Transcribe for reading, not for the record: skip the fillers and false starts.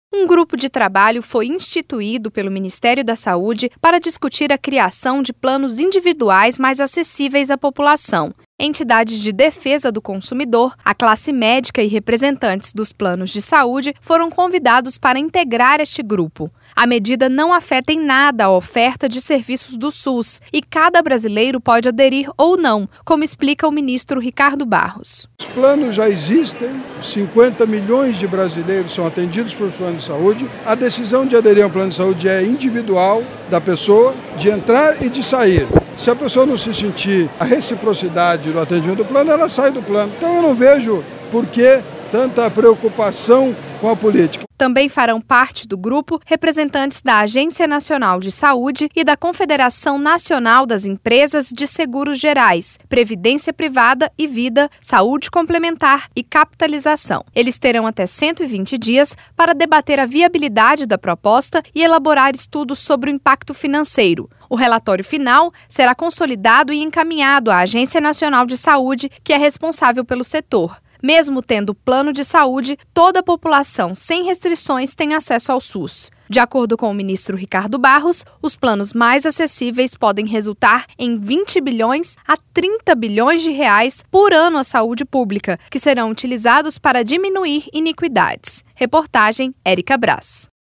Um grupo de trabalho foi instituído pelo Ministério da Saúde para discutir a criação de planos individuais mais acessíveis à população. Entidades de defesa do consumidor, a classe médica e representantes dos planos de saúde foram convidados para integrar este grupo. A medida não afeta em nada a oferta de serviços do SUS e cada brasileiro pode aderir ou não, como explica o ministro Ricardo Barros. Os planos já existem, 50 milhões de brasileiros são atendidos por plano de saúde. A decisão de aderir ao plano de saúde é individual da pessoa, de entrar e de sair. Se a pessoa não se sentir a reciprocidade do atendimento do plano, ela sai do plano. Então eu não vejo por que tanta preocupação com a política. Também farão parte do grupo representantes da Agência Nacional de Saúde e da Confederação Nacional das Empresas de Seguros Gerais, Previdência Privada e Vida, Saúde Complementar e Capitalização. Eles terão até 120 dias para debater a viabilidade da proposta e elaborar estudos sobre o impacto financeiro. O relatório final será consolidado e encaminhado à Agência Nacional de Saúde, que é responsável pelo setor. Mesmo tendo plano de saúde, toda a população sem restrições tem acesso ao SUS. De acordo com o ministro Ricardo Barros, os planos mais acessíveis podem resultar em 20 bilhões a 30 bilhões de reais por ano à saúde pública, que serão utilizados para diminuir iniquidades. Reportagem Érica Brás.